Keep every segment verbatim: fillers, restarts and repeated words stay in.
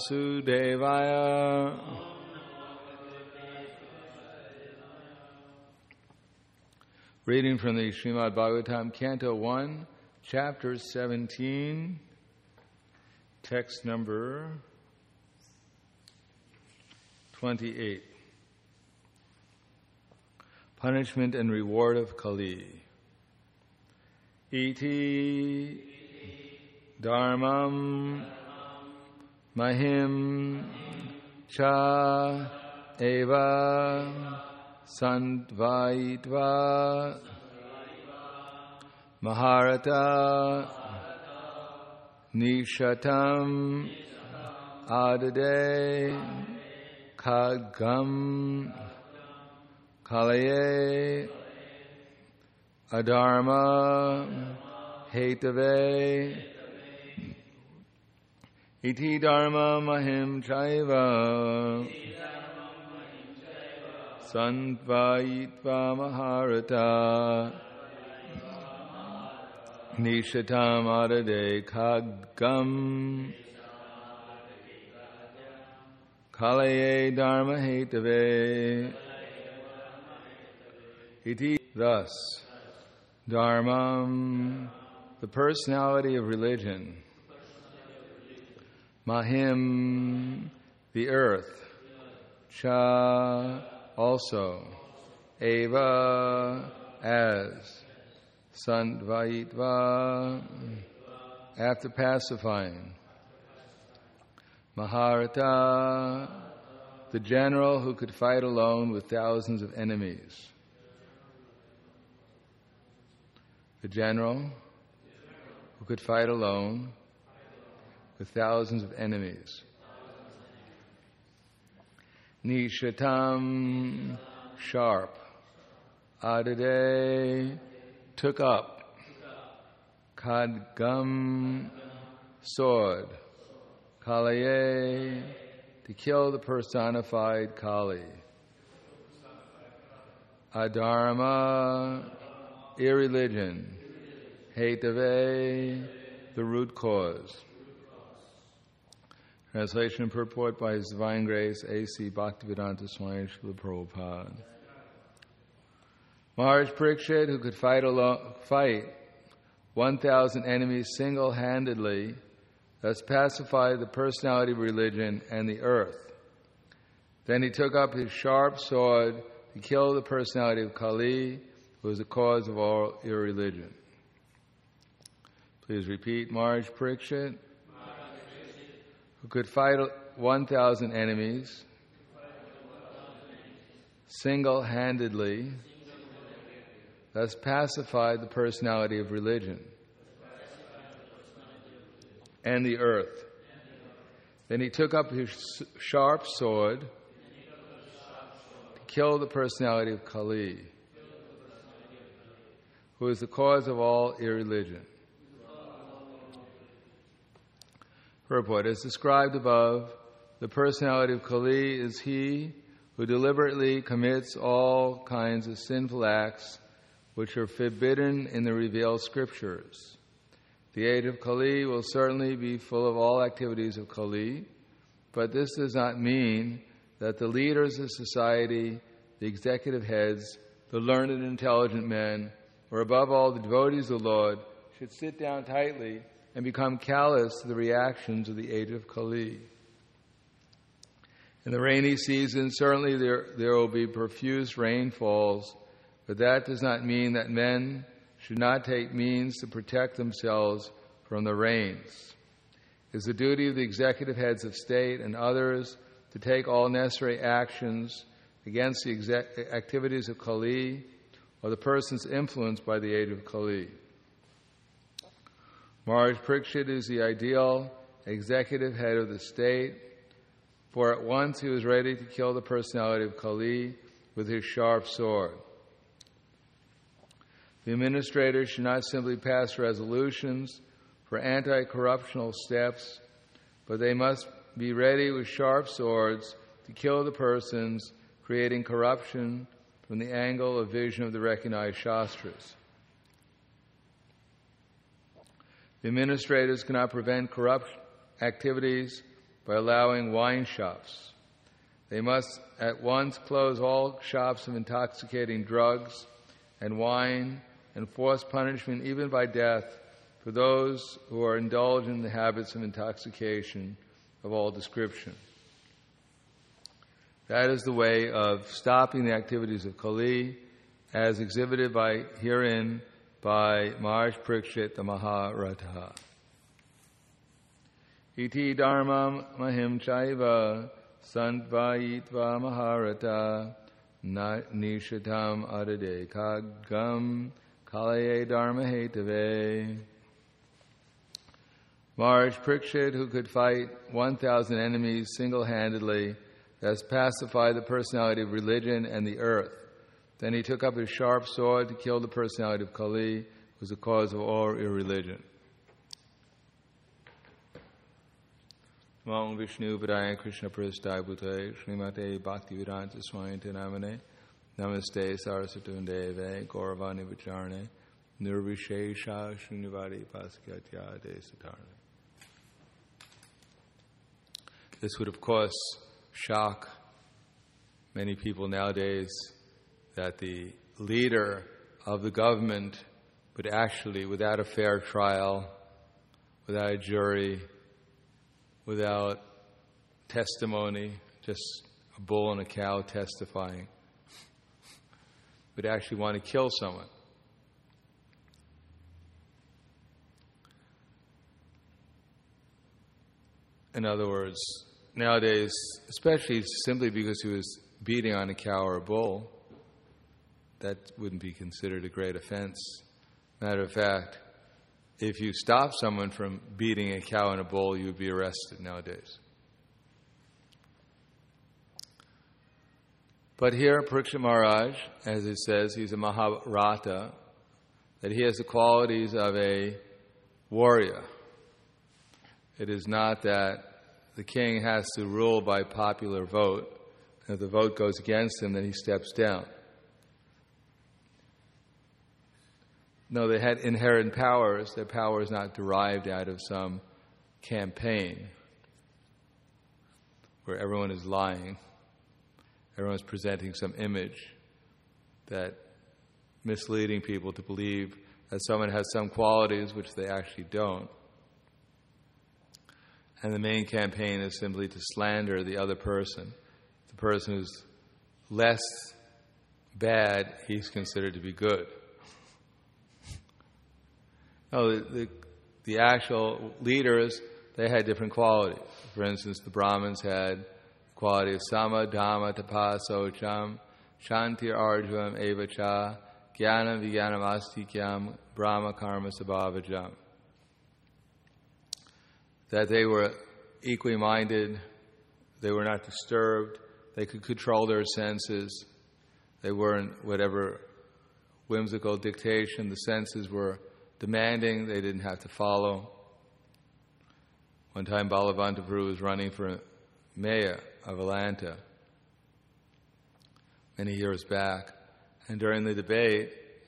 Sudevaya. Reading from the Srimad Bhagavatam, Canto one, Chapter seventeen, text number twenty-eight. Punishment and Reward of Kali. Iti Dharmam Mahim Cha Eva Sandvaitva Maharata Nishatam Adade Khagam Kalaye Adharma Hetave Iti Dharma Mahim Chaiva Sandvaitva Maharata Nishatam Adade Khagam Kalaye Dharma Hetave. Iti, thus, Dharmam, the personality of religion, Mahim, the earth, Cha, also, Eva, as, Sandvaitva, after pacifying, Maharata, the general who could fight alone with thousands of enemies. The general who could fight alone with thousands of enemies. Nishatam, sharp. Adade, took up. Khadgam, sword. Kalaye, to kill the personified Kali. Adharma, irreligion. Hetave, the root cause. Translation and purport by His Divine Grace, A C Bhaktivedanta Swami Srila Prabhupada. Maharaj Parikshit, who could fight alone, fight one thousand enemies single-handedly, thus pacified the personality of religion and the earth. Then he took up his sharp sword to kill the personality of Kali, who is the cause of all irreligion. Please repeat. Maharaj Parikshit, who could fight one thousand enemies single-handedly, thus pacified the personality of religion and the earth. Then he took up his sharp sword to kill the personality of Kali, who is the cause of all irreligion. Purport. As described above, the personality of Kali is he who deliberately commits all kinds of sinful acts which are forbidden in the revealed scriptures. The age of Kali will certainly be full of all activities of Kali, but this does not mean that the leaders of society, the executive heads, the learned and intelligent men, or above all the devotees of the Lord, should sit down tightly and become callous to the reactions of the age of Kali. In the rainy season, certainly there, there will be profuse rainfalls, but that does not mean that men should not take means to protect themselves from the rains. It is the duty of the executive heads of state and others to take all necessary actions against the exec- activities of Kali or the persons influenced by the age of Kali. Maharaj Parikshit is the ideal executive head of the state, for at once he was ready to kill the personality of Kali with his sharp sword. The administrators should not simply pass resolutions for anti-corruptional steps, but they must be ready with sharp swords to kill the persons creating corruption from the angle of vision of the recognized Shastras. The administrators cannot prevent corrupt activities by allowing wine shops. They must at once close all shops of intoxicating drugs and wine, and force punishment even by death for those who are indulged in the habits of intoxication of all description. That is the way of stopping the activities of Kali, as exhibited by herein by Maharaj Parikshit the Maharata. Iti dharmam mahim chaiva santvayitva Maharata nishatam adade kagam kalaye dharma hetave. Maharaj Parikshit, who could fight one thousand enemies single-handedly, thus pacified the personality of religion and the earth. Then he took up his sharp sword to kill the personality of Kali, who was the cause of all irreligion. Namo Vishnu Padaya Krishna Prasthaya Bhutale Srimate Bhaktivedanta Swami Namane Namaste Saraswati Deve Gauravani Vicharne Nirvishesha Srinivadi Paskatya Desatarne. This would, of course, shock many people nowadays, that the leader of the government would actually, without a fair trial, without a jury, without testimony, just a bull and a cow testifying, would actually want to kill someone. In other words, nowadays, especially simply because he was beating on a cow or a bull, that wouldn't be considered a great offense. Matter of fact, if you stop someone from beating a cow and a bull, you would be arrested nowadays. But here, Parikshit Maharaj, as it says, he's a Maharata, that he has the qualities of a warrior. It is not that the king has to rule by popular vote, and if the vote goes against him, then he steps down. No, they had inherent powers. Their power is not derived out of some campaign where everyone is lying. Everyone's presenting some image that misleading people to believe that someone has some qualities which they actually don't. And the main campaign is simply to slander the other person. The person who's less bad, he's considered to be good. No, the, the, the actual leaders, they had different qualities. For instance, the Brahmins had the quality of sama, dhamma, tapa, socham, shantir, arjvam, evacha, jnanam, vijnanam, astikyam, brahma, karma, sabhavajam. That they were equally minded, they were not disturbed, they could control their senses, they weren't whatever whimsical dictation the senses were demanding, they didn't have to follow. One time Balavanta Prabhu was running for mayor of Atlanta many years back, and during the debate,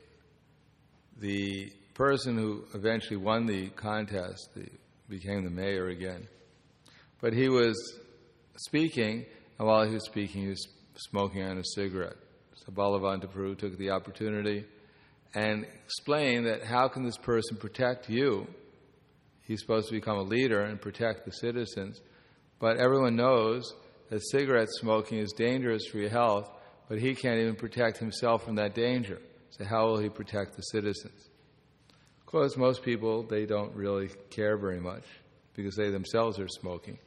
the person who eventually won the contest, the became the mayor again. But he was speaking, and while he was speaking, he was smoking on a cigarette. So Balavanta Prabhu took the opportunity and explained that how can this person protect you? He's supposed to become a leader and protect the citizens, but everyone knows that cigarette smoking is dangerous for your health, but he can't even protect himself from that danger. So how will he protect the citizens? Of course, most people, they don't really care very much because they themselves are smoking.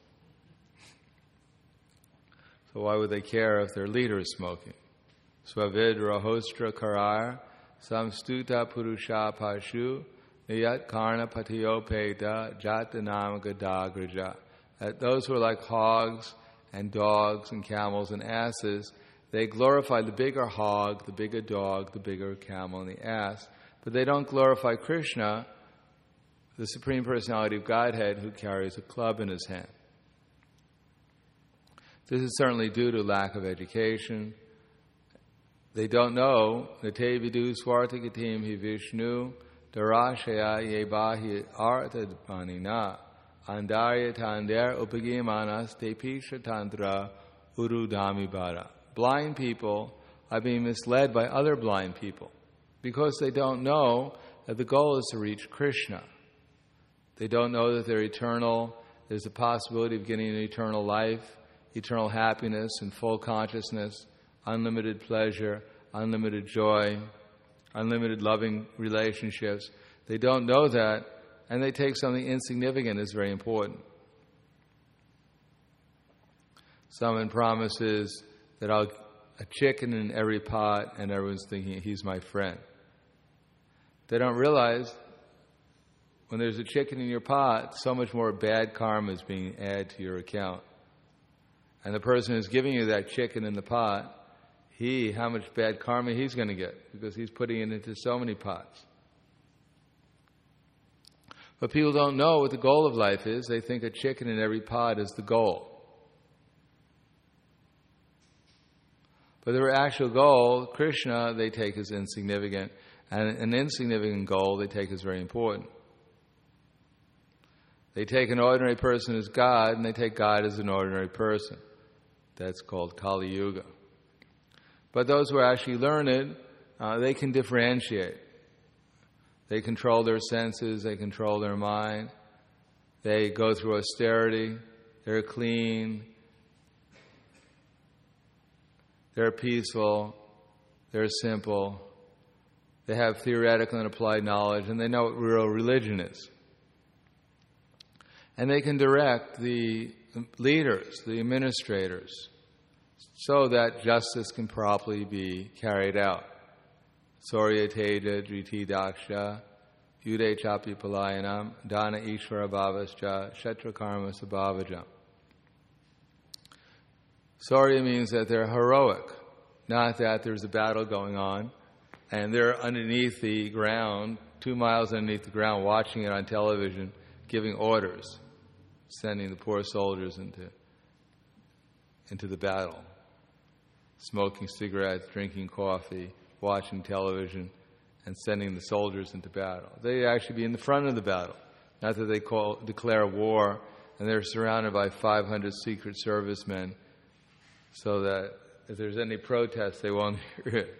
So why would they care if their leader is smoking? Swavid rahostra karar samstuta purusha pashu niyat karna patiyo peta jatanam gadagraja. That those who are like hogs and dogs and camels and asses, they glorify the bigger hog, the bigger dog, the bigger camel and the ass, but they don't glorify Krishna, the Supreme Personality of Godhead, who carries a club in his hand. This is certainly due to lack of education. They don't know, Nate vidu swartagatim hi Vishnu darashaya yebahi artadpanina Andarya Tander Upagamanas Tepisha Tantra Urudami Bara. Blind people are being misled by other blind people because they don't know that the goal is to reach Krishna. They don't know that they're eternal. There's a possibility of getting an eternal life, eternal happiness and full consciousness, unlimited pleasure, unlimited joy, unlimited loving relationships. They don't know that, and they take something insignificant as very important. Someone promises that I'll a chicken in every pot, and everyone's thinking he's my friend. They don't realize when there's a chicken in your pot, so much more bad karma is being added to your account. And the person who's giving you that chicken in the pot, he, how much bad karma he's going to get, because he's putting it into so many pots. But people don't know what the goal of life is. They think a chicken in every pot is the goal. But their actual goal, Krishna, they take as insignificant. And an insignificant goal they take as very important. They take an ordinary person as God, and they take God as an ordinary person. That's called Kali Yuga. But those who are actually learned, uh, they can differentiate. They control their senses, they control their mind. They go through austerity, they're clean, they're peaceful, they're simple. They have theoretical and applied knowledge, and they know what real religion is. And they can direct the leaders, the administrators, so that justice can properly be carried out. Sorya Teja Driti Daksha Yude Chapi Palayanam Dana Ishvara Bhavascha Kshetra Karma Sabhavajam. Sorya means that they're heroic, not that there's a battle going on and they're underneath the ground, two miles underneath the ground, watching it on television, giving orders, sending the poor soldiers into, into the battle, smoking cigarettes, drinking coffee, watching television, and sending the soldiers into battle. They actually be in the front of the battle. Not that they call, declare war, and they're surrounded by five hundred Secret Servicemen, so that if there's any protest, they won't hear it.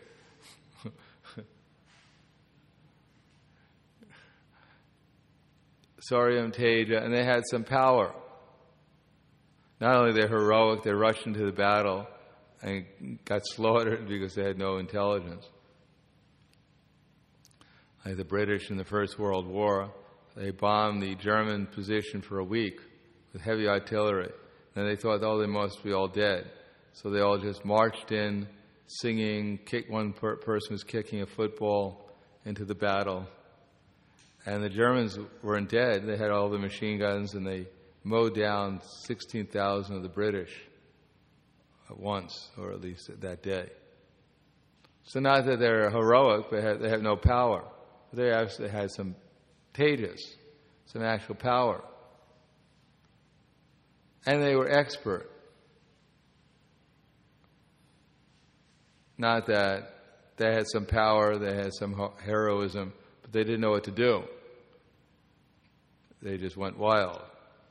Saryam Teja, and they had some power. Not only they're heroic, they rushed into the battle and got slaughtered because they had no intelligence. Like the British in the First World War, they bombed the German position for a week with heavy artillery. And they thought, oh, they must be all dead. So they all just marched in, singing. Kick, one per- person was kicking a football into the battle. And the Germans weren't dead. They had all the machine guns, and they mowed down sixteen thousand of the British at once, or at least that day. So not that they're heroic, but have, they have no power. They actually had some tejas, some actual power. And they were expert. Not that they had some power, they had some heroism, but they didn't know what to do. They just went wild.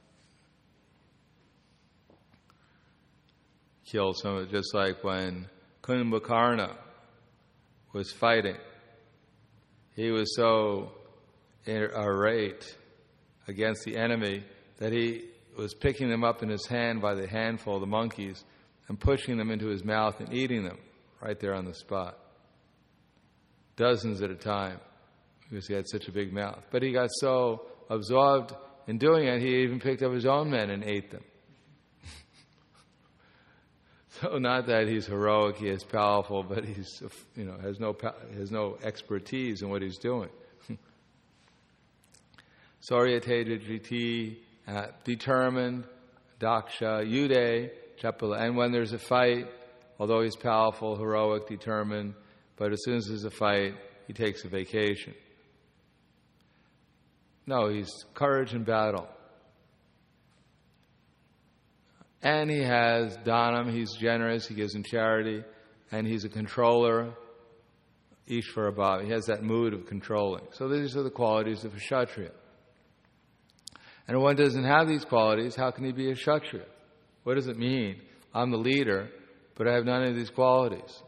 Killed some of it, just like when Kumbhakarna was fighting. He was so irate against the enemy that he was picking them up in his hand by the handful, the monkeys, and pushing them into his mouth and eating them right there on the spot. Dozens at a time, because he had such a big mouth. But he got so absorbed in doing it, he even picked up his own men and ate them. So not that he's heroic, he is powerful, but he's, you know, has no has no expertise in what he's doing. Sorya Teja Driti, uh, determined, Daksha, Yude, Chapala. And when there's a fight, although he's powerful, heroic, determined, but as soon as there's a fight, he takes a vacation. No, he's courage in battle. And he has dhanam, he's generous, he gives in charity, and he's a controller, Ishvara Bhava. He has that mood of controlling. So these are the qualities of a Kshatriya. And if one doesn't have these qualities, how can he be a Kshatriya? What does it mean? I'm the leader, but I have none of these qualities.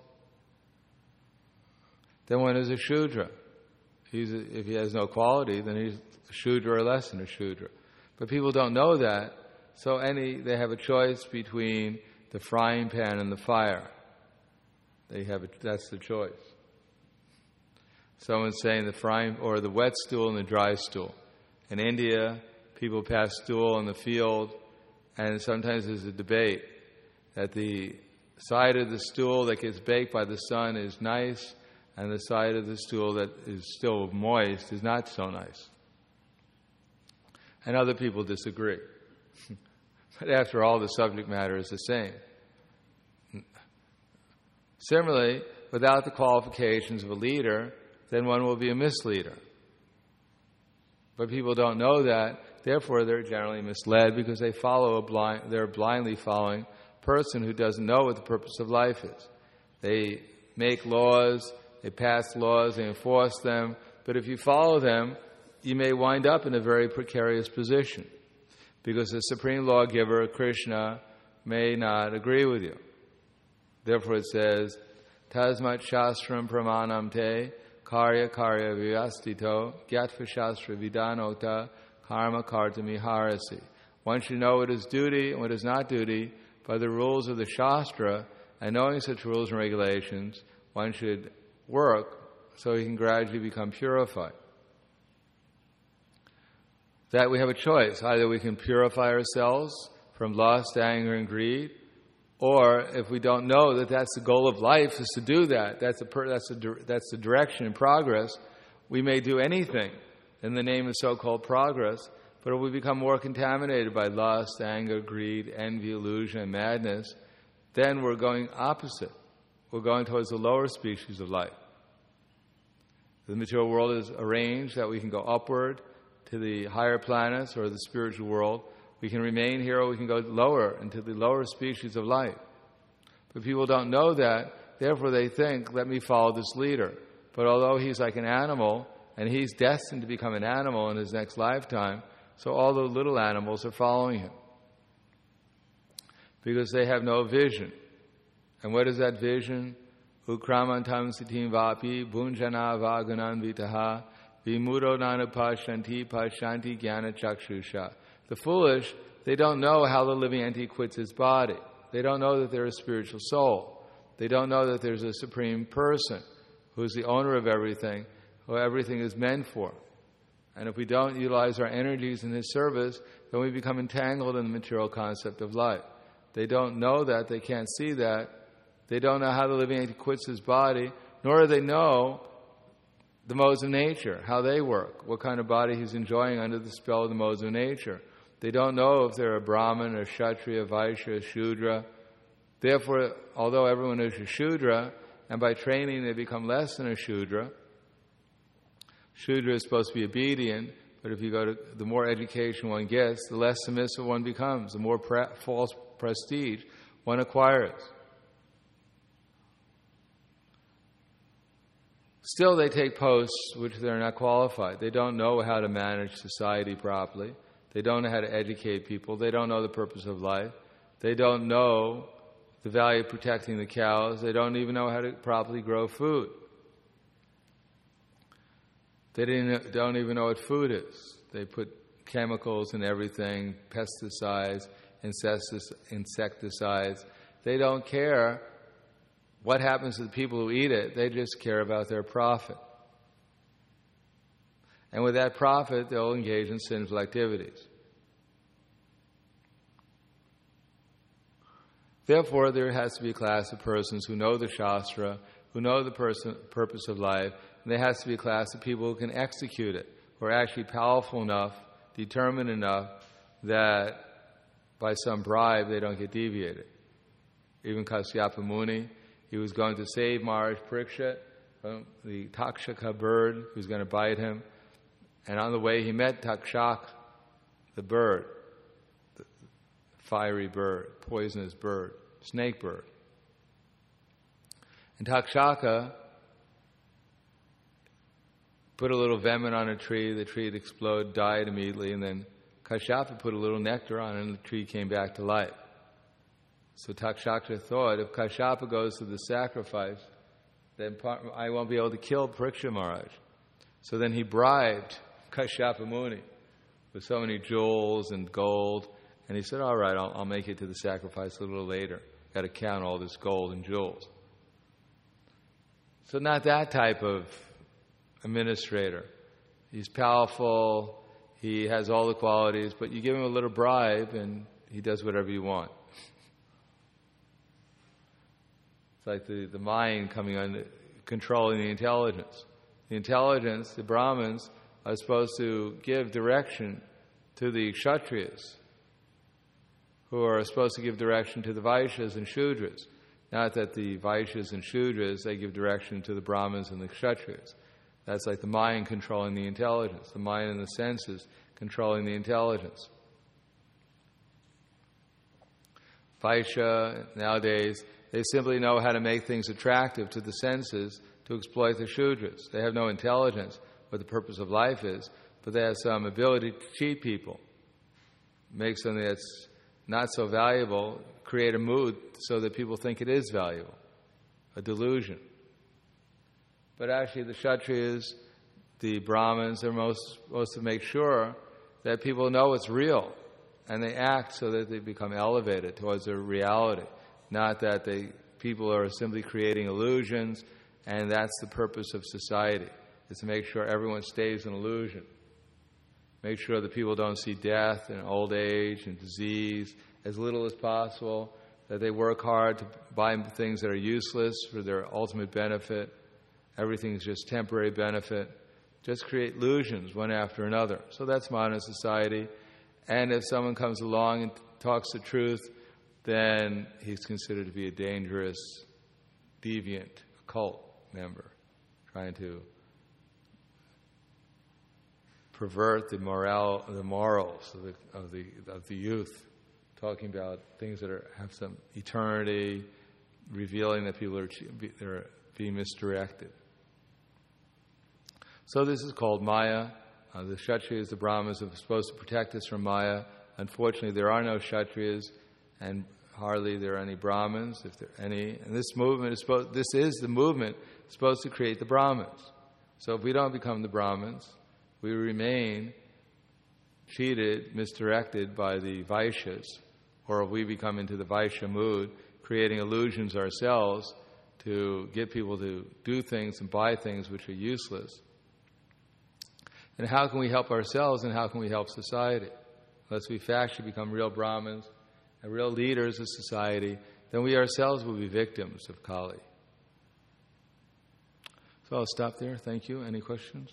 Then one is a Shudra. He's a, if he has no quality, then he's a Shudra or less than a Shudra. But people don't know that, so any they have a choice between the frying pan and the fire. They have a, that's the choice. Someone's saying the frying or the wet stool and the dry stool. In India, people pass stool in the field, and sometimes there's a debate that the side of the stool that gets baked by the sun is nice, and the side of the stool that is still moist is not so nice. And other people disagree. But after all, the subject matter is the same. Similarly, without the qualifications of a leader, then one will be a misleader. But people don't know that, therefore they're generally misled because they follow a blind, they're blindly following a person who doesn't know what the purpose of life is. They make laws, they pass laws, they enforce them, but if you follow them, you may wind up in a very precarious position because the supreme lawgiver, Krishna, may not agree with you. Therefore it says, Tasmat Shastram Pramanam Te Karya Karya Vyastito Gyatva Shastra Vidanota Karma Kartami Harasi. One should know what is duty and what is not duty by the rules of the Shastra, and knowing such rules and regulations, one should work so he can gradually become purified. That we have a choice. Either we can purify ourselves from lust, anger, and greed, or if we don't know that that's the goal of life, is to do that, that's, a per, that's, a, that's the direction and progress, we may do anything in the name of so-called progress, but if we become more contaminated by lust, anger, greed, envy, illusion, and madness, then we're going opposite. We're going towards the lower species of life. The material world is arranged that we can go upward to the higher planets or the spiritual world. We can remain here or we can go lower into the lower species of life. But people don't know that, therefore they think, let me follow this leader. But although he's like an animal, and he's destined to become an animal in his next lifetime, so all the little animals are following him. Because they have no vision. And what is that vision? Ukramantam sitim vapi bhunjana vaganan vitaha vimuro nana pashanti pashanti jnana chakshusha. The foolish, they don't know how the living entity quits its body. They don't know that they're a spiritual soul. They don't know that there's a supreme person who's the owner of everything, who everything is meant for. And if we don't utilize our energies in His service, then we become entangled in the material concept of life. They don't know that, they can't see that. They don't know how the living entity quits his body, nor do they know the modes of nature, how they work, what kind of body he's enjoying under the spell of the modes of nature. They don't know if they're a Brahmin, or Kshatriya, Vaishya, Shudra. Therefore, although everyone is a Shudra, and by training they become less than a Shudra, Shudra is supposed to be obedient, but if you go to, the more education one gets, the less submissive one becomes, the more pre- false prestige one acquires. Still, they take posts which they're not qualified. They don't know how to manage society properly. They don't know how to educate people. They don't know the purpose of life. They don't know the value of protecting the cows. They don't even know how to properly grow food. They didn't, don't even know what food is. They put chemicals in everything, pesticides, insecticides. They don't care what happens to the people who eat it. They just care about their profit. And with that profit, they'll engage in sinful activities. Therefore, there has to be a class of persons who know the Shastra, who know the person, purpose of life, and there has to be a class of people who can execute it, who are actually powerful enough, determined enough, that by some bribe they don't get deviated. Even Kasyapa Muni, he was going to save Maharaj Parikshit from the Takshaka bird who was going to bite him. And on the way he met Takshak, the bird, the fiery bird, poisonous bird, snake bird. And Takshaka put a little vemon on a tree, the tree would explode, died immediately, and then Kashyapa put a little nectar on it and the tree came back to life. So Takshaka thought, if Kashyapa goes to the sacrifice, then I won't be able to kill Pariksha Maharaj. So then he bribed Kashyapa Muni with so many jewels and gold, and he said, all right, I'll, I'll make it to the sacrifice a little later. Got to count all this gold and jewels. So not that type of administrator. He's powerful, he has all the qualities, but you give him a little bribe and he does whatever you want. It's like the, the mind coming on, controlling the intelligence. The intelligence, the Brahmins, are supposed to give direction to the Kshatriyas, who are supposed to give direction to the Vaishyas and Shudras. Not that the Vaishyas and Shudras, they give direction to the Brahmins and the Kshatriyas. That's like the mind controlling the intelligence, the mind and the senses controlling the intelligence. Vaishya, nowadays, they simply know how to make things attractive to the senses to exploit the Shudras. They have no intelligence what the purpose of life is, but they have some ability to cheat people. Make something that's not so valuable, create a mood so that people think it is valuable. A delusion. But actually the Kshatriyas, the Brahmins, they're most supposed to make sure that people know it's real, and they act so that they become elevated towards their reality. Not that they people are simply creating illusions, and that's the purpose of society, is to make sure everyone stays in illusion. Make sure that people don't see death and old age and disease as little as possible, that they work hard to buy things that are useless for their ultimate benefit. Everything's just temporary benefit. Just create illusions one after another. So that's modern society. And if someone comes along and talks the truth, then he's considered to be a dangerous, deviant, occult member, trying to pervert the morale, the morals of the of the of the youth, talking about things that are have some eternity, revealing that people are they're being misdirected. So this is called Maya. Uh, the Kshatriyas, the Brahmanas, are supposed to protect us from Maya. Unfortunately, there are no Kshatriyas, and hardly there are any Brahmins, if there are any. And this movement is supposed. This is the movement supposed to create the Brahmins. So if we don't become the Brahmins, we remain cheated, misdirected by the Vaishyas, or if we become into the Vaishya mood, creating illusions ourselves to get people to do things and buy things which are useless. And how can we help ourselves and how can we help society? Unless we actually become real Brahmins and real leaders of society, then we ourselves will be victims of Kali. So I'll stop there. Thank you. Any questions?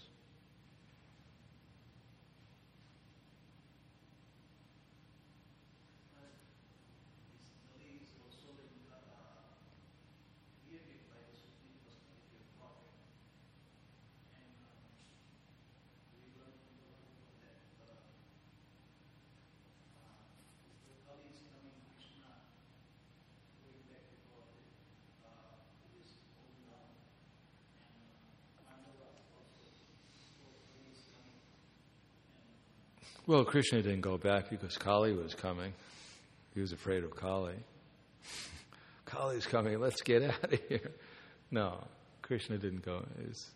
Well, Krishna didn't go back because Kali was coming. He was afraid of Kali. Kali's coming, let's get out of here. No, Krishna didn't go. Was,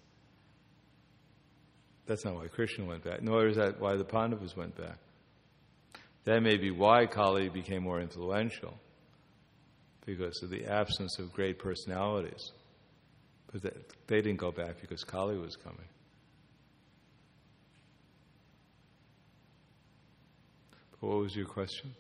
that's not why Krishna went back, nor is that why the Pandavas went back. That may be why Kali became more influential, because of the absence of great personalities. But they, they didn't go back because Kali was coming. What was your question?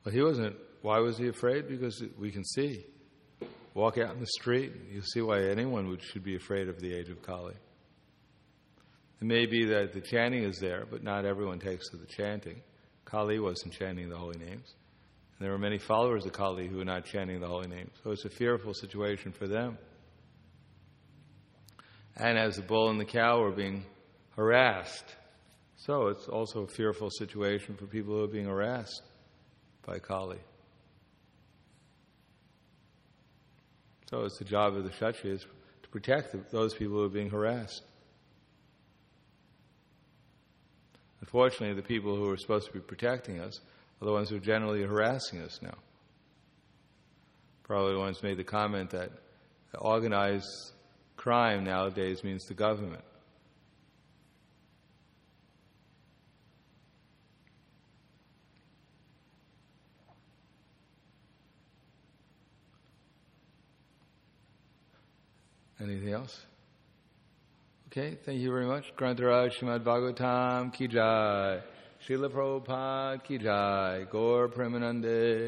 Well, he wasn't. Why was he afraid? Because we can see. Walk out in the street, you see why anyone would, should be afraid of the age of Kali. It may be that the chanting is there, but not everyone takes to the chanting. Kali wasn't chanting the holy names. And there were many followers of Kali who were not chanting the holy names. So it's a fearful situation for them. And as the bull and the cow were being harassed, so it's also a fearful situation for people who are being harassed by Kali. So it's the job of the Kshatriyas to protect the, those people who are being harassed. Unfortunately, the people who are supposed to be protecting us are the ones who are generally harassing us now. Probably the ones who made the comment that organized crime nowadays means the government. Anything else? Okay, thank you very much. Grantaraj Srimad Bhagavatam Ki Jai. Srila Prabhupada Ki Jai. Gaur Premanande.